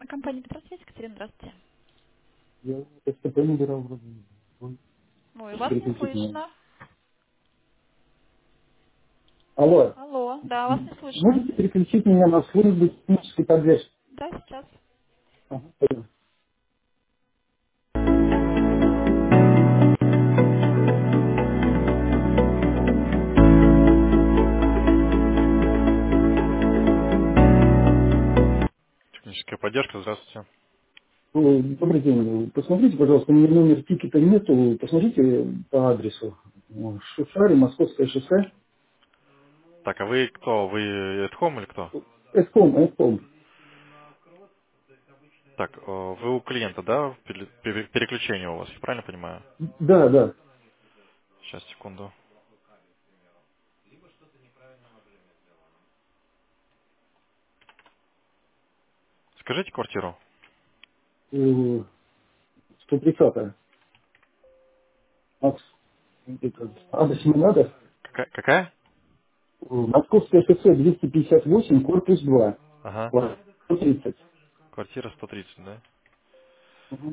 Компания «Петросвязь», Екатерина, здравствуйте. Я СТП набирал вроде. Ой, Ой, вас не переключить меня. слышно. Алло, Алло, да, вас не слышно. можете переключить меня на службу технической поддержки? Да, сейчас. Ага, понял. Техническая поддержка, здравствуйте. Добрый день. Посмотрите, пожалуйста, у меня номер тикета нету. Посмотрите по адресу. Шушари, Московское шоссе. Так, а вы кто? Вы at home или кто? Эском, Эском. Так, вы у клиента, да? Переключение у вас, я правильно понимаю? Да, да. Сейчас, секунду. Скажите квартиру. 130-я. Адрес не надо. Какая? Московское шоссе 258, корпус 2. Ага. 130. Квартира 130, да? Угу.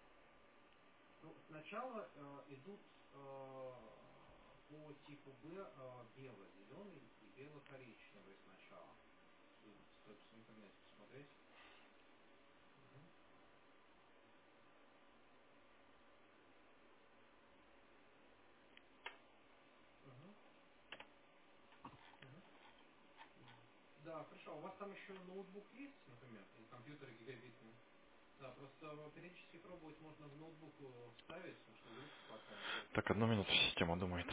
Так, одну минуту, система думает.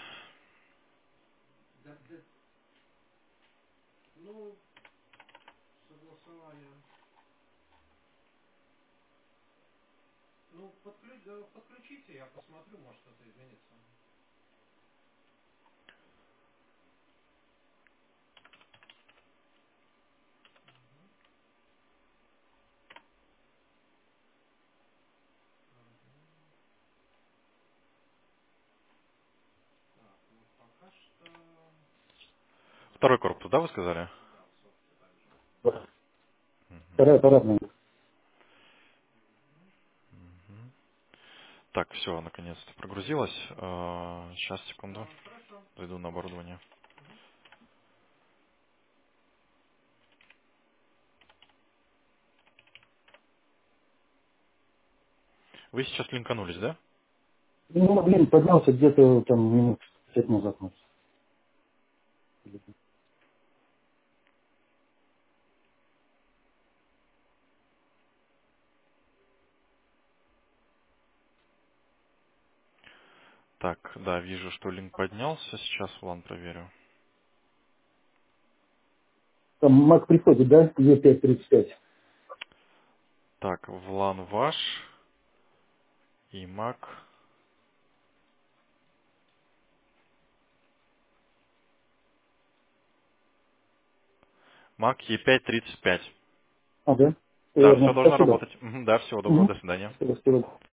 Второй корпус, да, вы сказали? Вторая парадная. Так, все, наконец-то прогрузилось. Сейчас, секунду. Зайду на оборудование. Вы сейчас линканулись, да? Ну, блин, поднялся где-то там минут 5 назад. может. Так, да, вижу, что линк поднялся. Сейчас ван проверю. Там Mac приходит, да? Е535. Так, влан ваш и Mac. Mac E535. А, да? Да, все Верно. должно Спасибо. работать. Мгм, да, всего доброго, Угу. до свидания. Спасибо.